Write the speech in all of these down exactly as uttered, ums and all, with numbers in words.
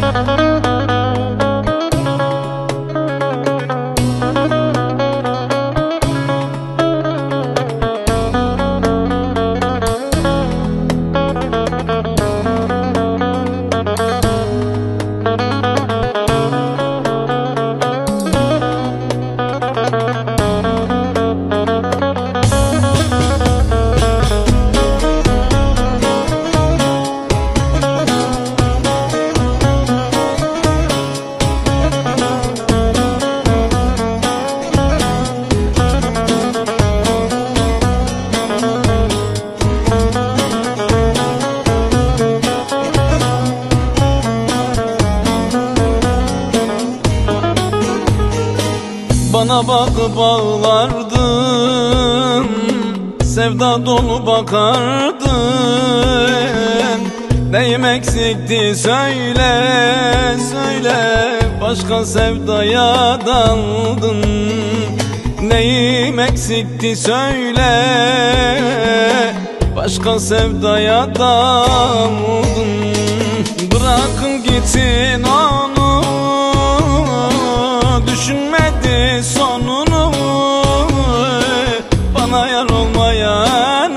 Bana bakıp ağlardın, sevda dolu bakardın. Neyim eksikti söyle, söyle, başka sevdaya daldın. Neyim eksikti söyle, başka sevdaya daldın. Bırakın gitsin onu, düşünmedi sonunu. Bana yar olmayan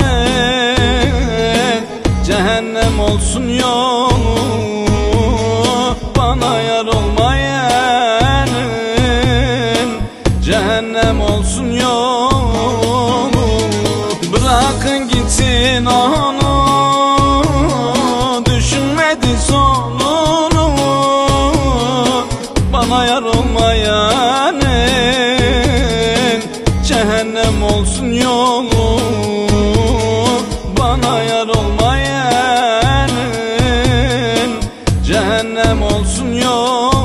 cehennem olsun yolu. Bana yar olmayan cehennem olsun yolu. Bırakın gitsin onu, düşünmedi sonunu. Bana yar olmayan cehennem olsun yolu. Bana yar olmayan cehennem olsun yolu.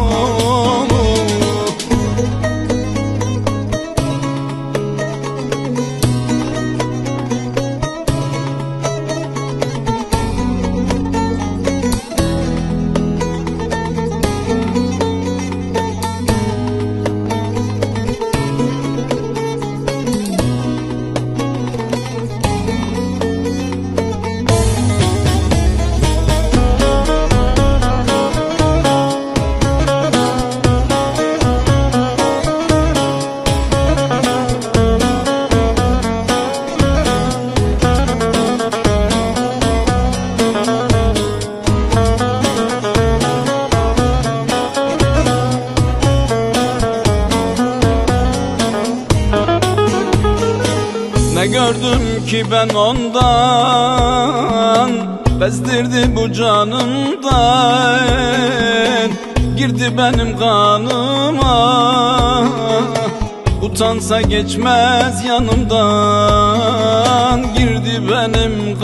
Ne gördüm ki ben ondan, bezdirdi bu canımdan. Girdi benim kanıma, utansa geçmez yanımdan. Girdi benim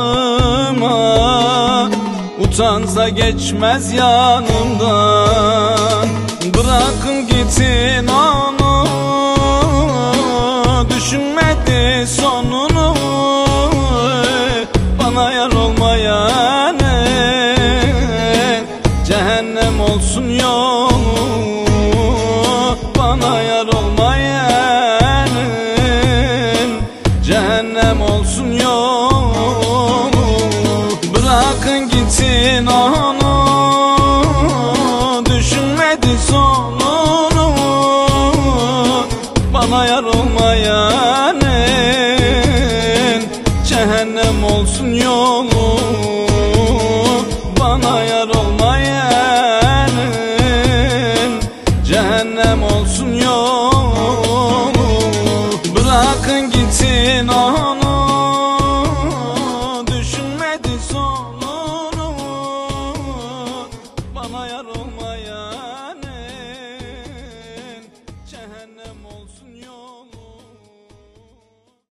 kanıma, utansa geçmez yanımdan. Bırakın gitsin onu, düşünmedi sonunu. Bana yar olmayan cehennem olsun yolu. Bana yar olmayan cehennem olsun yolu. Bırakın gitsin onu, düşünmedi sonunu. Bana yar olmayan cehennem olsun yolu. Bana yar olmayan cehennem olsun yolu. Bırakın gitsin o